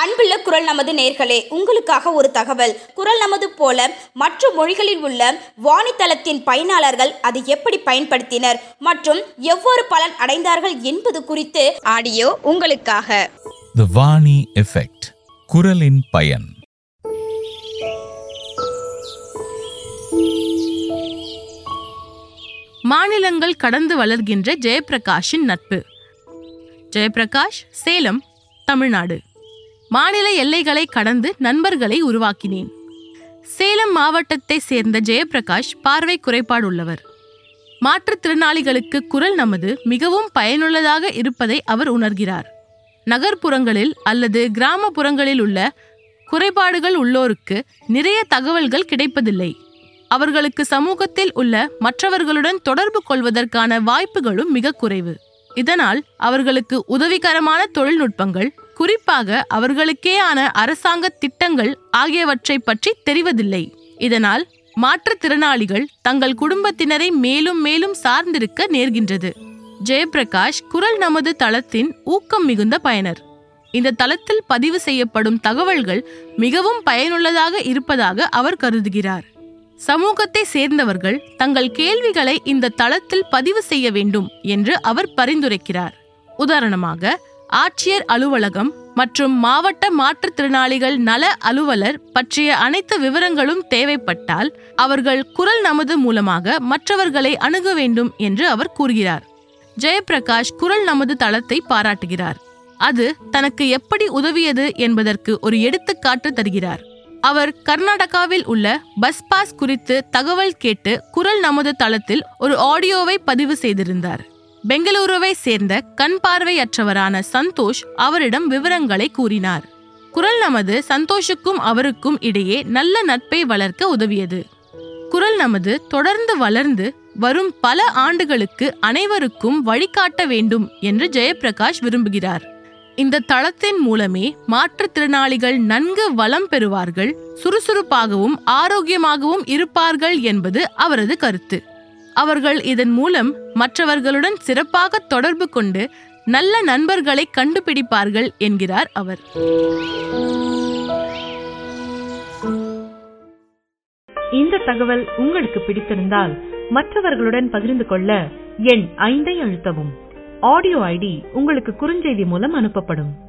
அன்புள்ள குரல் நமது நேர்களே, உங்களுக்காக ஒரு தகவல். குரல் நமது போல மற்ற மொழிகளில் உள்ள வாணித்தளத்தின் பயனாளர்கள் அதை எப்படி பயன்படுத்தினர் மற்றும் எவ்வாறு பலன் அடைந்தார்கள் என்பது குறித்து ஆடியோ உங்களுக்காக. The வாணி எஃபெக்ட், குரலின் பயன். மாநிலங்கள் கடந்து வளர்கின்ற ஜெயப்பிரகாஷின் நட்பு. ஜெயப்பிரகாஷ், சேலம், தமிழ்நாடு. மாநில எல்லைகளை கடந்து நண்பர்களை உருவாக்கினேன். சேலம் மாவட்டத்தை சேர்ந்த ஜெயப்பிரகாஷ் பார்வை குறைபாடுள்ளவர். மாற்றுத்திறனாளிகளுக்கு குரல் நமது மிகவும் பயனுள்ளதாக இருப்பதை அவர் உணர்கிறார். நகர்ப்புறங்களில் அல்லது கிராமப்புறங்களில் உள்ள குறைபாடுகள் உள்ளோருக்கு நிறைய தகவல்கள் கிடைப்பதில்லை. அவர்களுக்கு சமூகத்தில் உள்ள மற்றவர்களுடன் தொடர்பு கொள்வதற்கான வாய்ப்புகளும் மிக குறைவு. இதனால் அவர்களுக்கு உதவிகரமான தொழில்நுட்பங்கள், குறிப்பாக அவர்களுக்கேயான அரசாங்க திட்டங்கள் ஆகியவற்றை பற்றி தெரிவதில்லை. இதனால் மாற்றுத்திறனாளிகள் தங்கள் குடும்பத்தினரை மேலும் மேலும் சார்ந்திருக்க நேர்கின்றது. ஜெயப்பிரகாஷ் குரல் நமது தளத்தின் ஊக்கம் மிகுந்த பயனர். இந்த தளத்தில் பதிவு செய்யப்படும் தகவல்கள் மிகவும் பயனுள்ளதாக இருப்பதாக அவர் கருதுகிறார். சமூகத்தை சேர்ந்தவர்கள் தங்கள் கேள்விகளை இந்த தளத்தில் பதிவு செய்ய வேண்டும் என்று அவர் பரிந்துரைக்கிறார். உதாரணமாக, ஆட்சியர் அலுவலகம் மற்றும் மாவட்ட மாற்றுத்திறனாளிகள் நல அலுவலர் பற்றிய அனைத்து விவரங்களும் தேவைப்பட்டால் அவர்கள் குரல் நமது மூலமாக மற்றவர்களை அணுக வேண்டும் என்று அவர் கூறுகிறார். ஜெயப்பிரகாஷ் குரல் நமது தளத்தை பாராட்டுகிறார். அது தனக்கு எப்படி உதவியது என்பதற்கு ஒரு எடுத்துக்காட்டு தருகிறார். அவர் கர்நாடகாவில் உள்ள பஸ் பாஸ் குறித்து தகவல் கேட்டு குரல் நமது தளத்தில் ஒரு ஆடியோவை பதிவு செய்திருந்தார். பெங்களூருவை சேர்ந்த கண் பார்வையற்றவரான சந்தோஷ் அவரிடம் விவரங்களை கூறினார். குரல் நமது சந்தோஷுக்கும் அவருக்கும் இடையே நல்ல நட்பை வளர்க்க உதவியது. குரல் நமது தொடர்ந்து வளர்ந்து வரும் பல ஆண்டுகளுக்கு அனைவருக்கும் வழிகாட்ட வேண்டும் என்று ஜெயப்பிரகாஷ் விரும்புகிறார். இந்த தளத்தின் மூலமே மாற்றுத்திறனாளிகள் நன்கு வளம் பெறுவார்கள், சுறுசுறுப்பாகவும் ஆரோக்கியமாகவும் இருப்பார்கள் என்பது அவரது கருத்து. அவர்கள் இதன் மூலம் மற்றவர்களுடன் சிறப்பாக தொடர்பு கொண்டு நல்ல நண்பர்களை கண்டுபிடிப்பார்கள் என்கிறார் அவர். இந்த தகவல் உங்களுக்கு பிடித்திருந்தால் மற்றவர்களுடன் பகிர்ந்து கொள்ள எண் 5 அழுத்தவும். ஆடியோ ஐடி உங்களுக்கு குறுஞ்செய்தி மூலம் அனுப்பப்படும்.